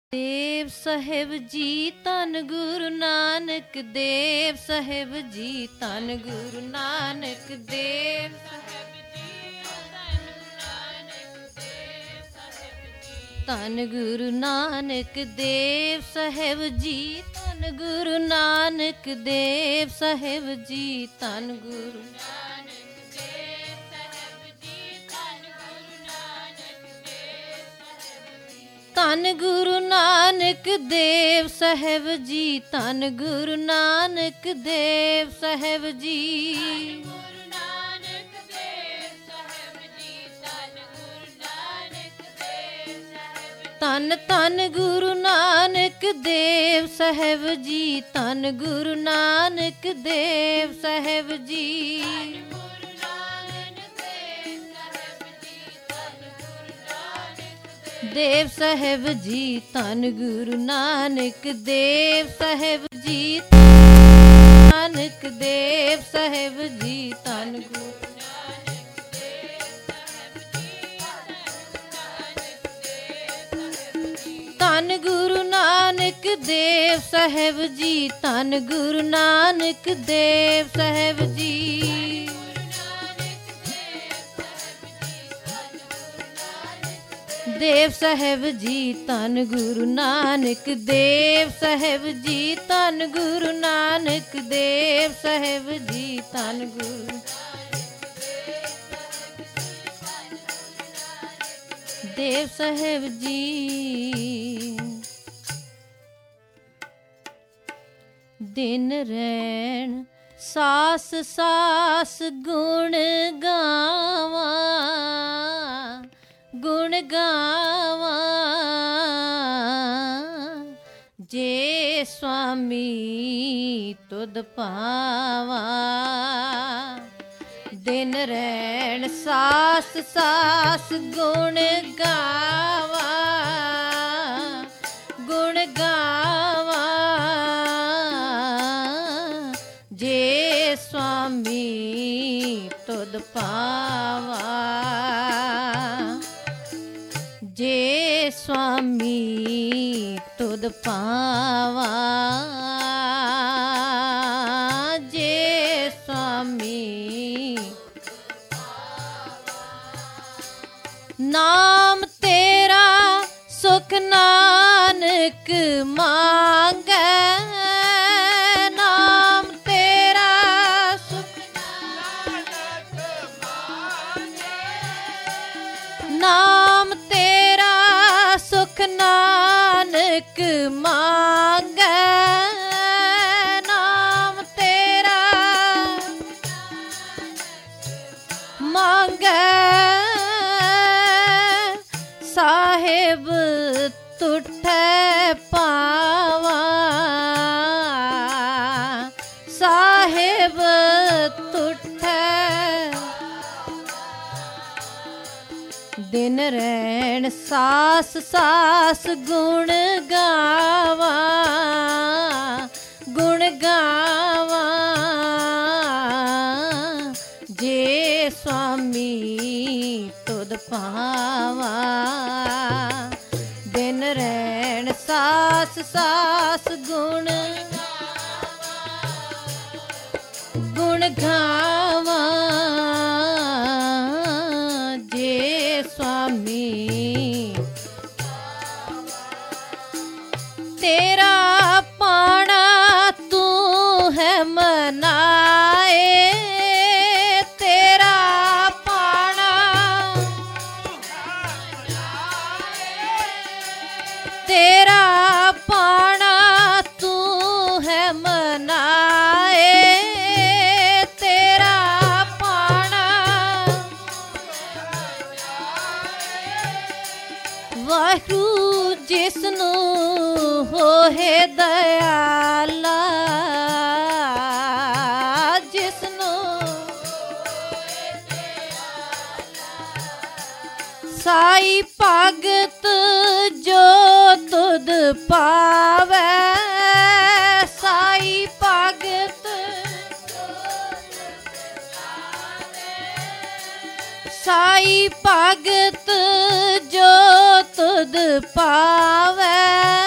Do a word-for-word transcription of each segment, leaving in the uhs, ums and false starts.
ਦੇਵ ਸਾਹਿਬ ਜੀ ਧੰਨ ਗੁਰੂ ਨਾਨਕ ਦੇਵ ਸਾਹਿਬ ਜੀ ਧੰਨ ਗੁਰੂ ਨਾਨਕ ਦੇਵ ਧੰਨ ਗੁਰੂ ਨਾਨਕ ਦੇਵ ਸਾਹਿਬ ਜੀ ਧੰਨ ਗੁਰੂ ਨਾਨਕ ਦੇਵ ਸਾਹਿਬ ਜੀ ਧੰਨ ਗੁਰੂ ਧੰਨ ਗੁਰੂ ਨਾਨਕ ਦੇਵ ਸਾਹਿਬ ਜੀ ਧੰਨ ਗੁਰੂ ਨਾਨਕ ਦੇਵ ਸਾਹਿਬ ਜੀ ਧੰਨ ਧੰਨ ਗੁਰੂ ਨਾਨਕ ਦੇਵ ਸਾਹਿਬ ਜੀ ਧੰਨ ਗੁਰੂ ਨਾਨਕ ਦੇਵ ਸਾਹਿਬ ਜੀ ਦੇਵ ਸਾਹਿਬ ਜੀ ਧੰਨ ਗੁਰੂ ਨਾਨਕ ਦੇਵ ਸਾਹਿਬ ਜੀ ਨਾਨਕ ਦੇਵ ਸਾਹਿਬ ਜੀ ਧੰਨ ਗੁਰੂ ਧੰਨ ਗੁਰੂ ਨਾਨਕ ਦੇਵ ਸਾਹਿਬ ਜੀ ਧੰਨ ਗੁਰੂ ਨਾਨਕ ਦੇਵ ਸਾਹਿਬ ਜੀ ਦੇਵ ਸਾਹਿਬ ਜੀ ਧੰਨ ਗੁਰੂ ਨਾਨਕ ਦੇਵ ਸਾਹਿਬ ਜੀ ਧੰਨ ਗੁਰੂ ਨਾਨਕ ਦੇਵ ਸਾਹਿਬ ਜੀ ਧੰਨ ਗੁਰੂ ਦੇਵ ਸਾਹਿਬ ਜੀ ਦਿਨ ਰੈਣ ਸਾਸ ਸਾਸ ਗੁਣ ਗਾਵਾਂ ਗੁਣ ਗਾਵਾਂ ਜੇ ਸੁਆਮੀ ਤੁਧ ਪਾਵਾਂ ਦਿਨ ਰੈਣ ਸਾਸ ਸਾਸ ਗੁਣ ਗਾਵਾਂ ਗੁਣ ਗਾਵਾਂ ਜੇ ਸੁਆਮੀ ਤੁਧ ਪਾਵਾਂ ਜੇ ਸੁਆਮੀ ਤੁਧ ਪਾਵਾਂ ਜੇ ਸੁਆਮੀ ਨਾਮ ਤੇਰਾ ਸੁਖ ਨਾਨਕ ਮੰਗੈ ਨਾਮ ਤੇਰਾ ਸੁਖ ਨਾਨਕ ਮੰਗੈ ਨਾਮ ਤੇਰਾ ਸੁਖ ਨਾਨਕ ਮੰਗੈ ਨਾਮ ਤੇਰਾ ਮੰਗੈ ਸਾਹਿਬ ਤੁਠੈ ਪਾਵਾਂ ਸਾਹਿਬ ਤੁਠੈ ਦਿਨ ਰੈਣ ਸਾਸ ਸਾਸ ਗੁਣ ਗਾਵਾਂ ਗੁਣ ਗਾਵਾਂ ਜੇ ਸੁਆਮੀ ਤੁਧ ਪਾਵਾਂ ਦਿਨ ਰੈਣ ਸਾਸ ਸਾਸ ਗੁਣ ਗੁਣ ਗਾਵਾਂ ਜੇ ਸੁਆਮੀ ਤੇਰਾ ਪਾਣਾ ਤੂੰ ਹੈ ਮਨਾਏ ਤੇਰਾ ਪਾਣਾ ਤੇਰਾ ਪਾਣਾ ਤੂੰ ਹੈ ਮਨਾਏ ਤੇਰਾ ਪਾਣਾ ਵਾਹਿਗੁਰੂ ਜਿਸ ਨੂੰ ਹੋਏ ਦਇਆਲਾ ਜਿਸ ਨੂੰ ਸਾਈ ਭਗਤ ਜੋ ਤੁਧ ਪਾਵੈ ਸਾਈ ਭਗਤ ਸਾਈ ਭਗਤ ਜੋ ਤੁਧ ਪਾਵੈ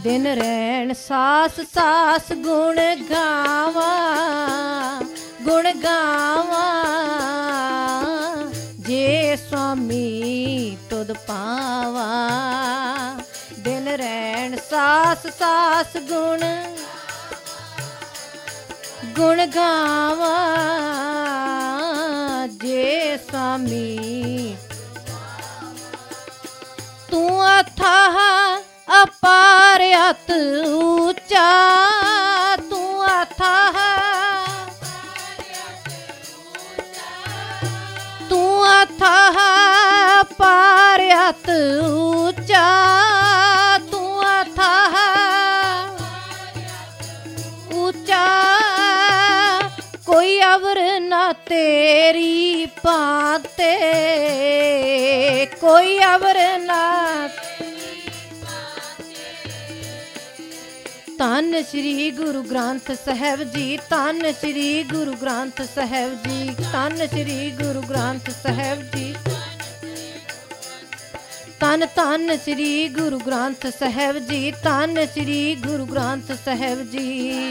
दिन रैन सास सास गुण गावा गुण गावा जे स्वामी तुद पावा दिन रैन सास सास गुण गुण गावा जे स्वामी तू अथाह अपार अत ऊंचा तू अथाह तू अथाह अपार अत ऊंचा तू अथाह ऊंचा कोई अवर ना तेरी पाते कोई अवर ना धन श्री गुरु ग्रंथ साहिब जी धन श्री गुरु ग्रंथ साहिब जी धन श्री गुरु ग्रंथ साहिब जी धन धन श्री गुरु ग्रंथ साहिब जी धन श्री गुरु ग्रंथ साहिब जी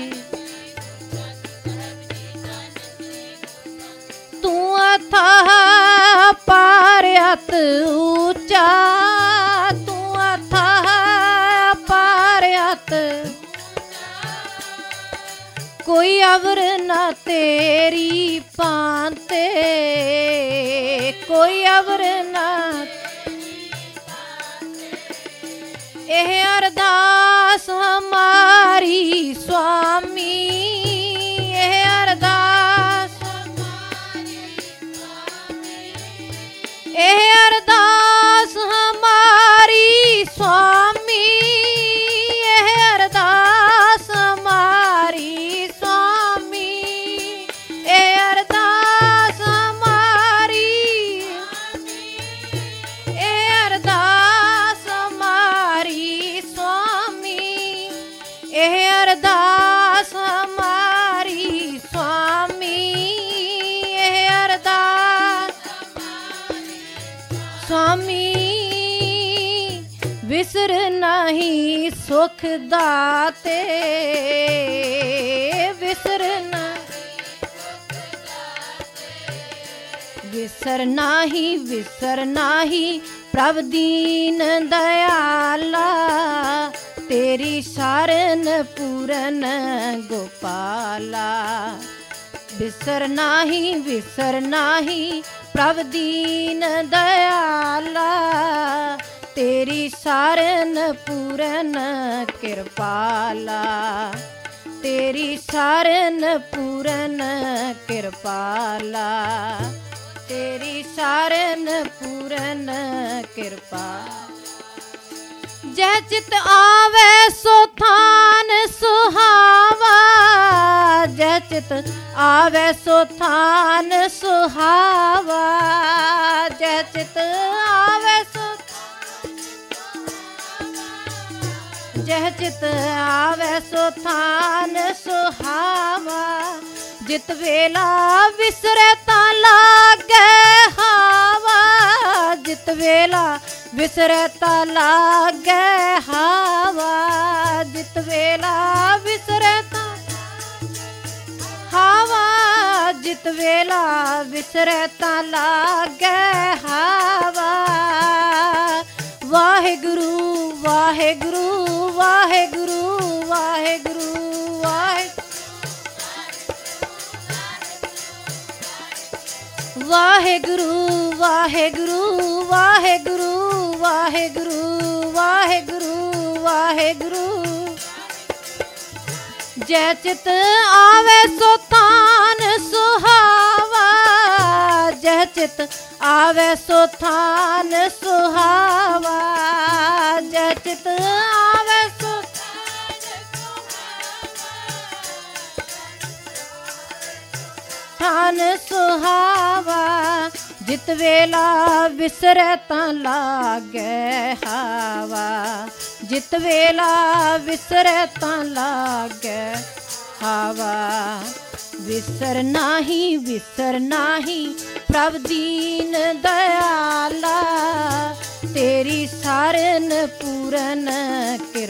तू अथाह पार अत ऊंचा तू अथाह पार अत कोई अवर ना तेरी पाते कोई अवर ना एह अरदास हमारी स्वामी एह अरदास एह अरदास हमारी स्वामी एह अरदास हमारी अरदास हमारी स्वामी एह अरदास स्वामी विसर नहीं सुख दाते विसर ना विसर नाही विसर नाही प्रभ दीन दयाला तेरी शरण पूरन गोपाला विसर नाही विसर नाही प्रभ दीन दयाला तेरी शरण पूरन कृपाला तेरी शरण पूरन कृपाला तेरी शरण पूरन कृपा जय चित आवे सो थान सुहावा जय चित आवे सो थान सुहावा जय चित आवे सो जय चित आवे सो थान सुहावा जित वेला विसरे ता लागे हावा जित वेला विसरे ता लागे हावा जित वेला विसरे ता हावा जित वेला विसरे ता लागे हावा वाहेगुरु वाहेगुरु वाहेगुरु वाहेगुरु वाहे वाहेगुरु वाहेगुरु वाहेगुरु वाहेगुरु वाहेगुरु वाहेगुरु जय चित आवे सो थान सुहावा जय चित आवे सो थान सुहावा जय चित आवे सो थान सुहावा जित वेला विसरे ता लागे हावा जित वेला विसरे ता लागे हावा विसर नाही विसर नाही प्रभ दीन दयाला तेरी सारन पूरन कृपा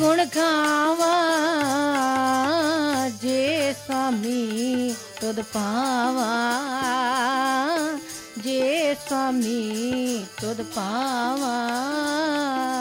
ਗੁਣ ਗਾਵਾਂ ਜੇ ਸੁਆਮੀ ਤੁਧ ਪਾਵਾਂ, ਜੇ ਸੁਆਮੀ ਤੁਧ ਪਾਵਾਂ।